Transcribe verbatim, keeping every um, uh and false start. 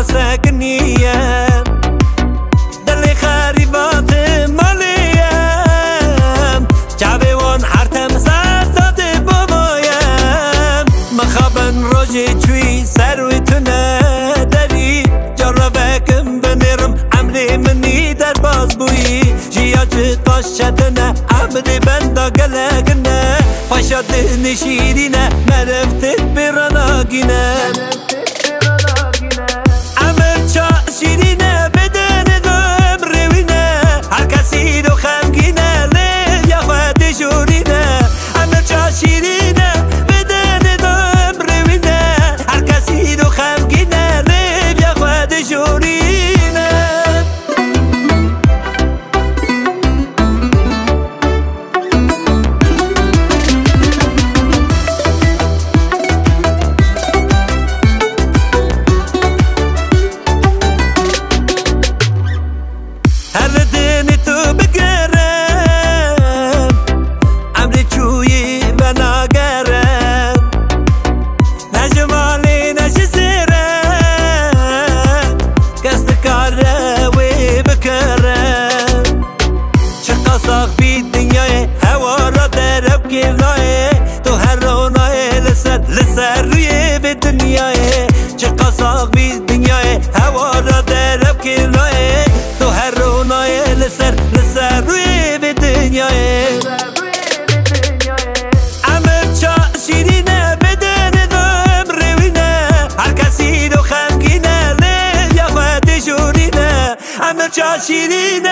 ساکنیه دل خریبات مالیم جوان حرتم زداد بابایم مخابن روژی چوی سروی تونه داری جارا بکم بنیرم عملی منی در باز بویی جیا چه تاش چدنه عمری بندا گلگنه پاشاد نشیرینه مرفتت براناگینه عمر چا شیرینه بدن دوم روینه هر کسی دو خمگینه لیل یا خود جورینه عمر چا شیرینه بدن دوم روینه هر کسی دو خمگینه لیل یا خود جورینه تو هر رونای لسر لسر روی به دنیای چه قصاق بی دنیای هوا را درب کنای تو هر رونای لسر لسر روی به دنیای عمر چا شیرینه بدن دوم روینه هر کسی دو خمگینه لیل یا خود جورینه عمر چا شیرینه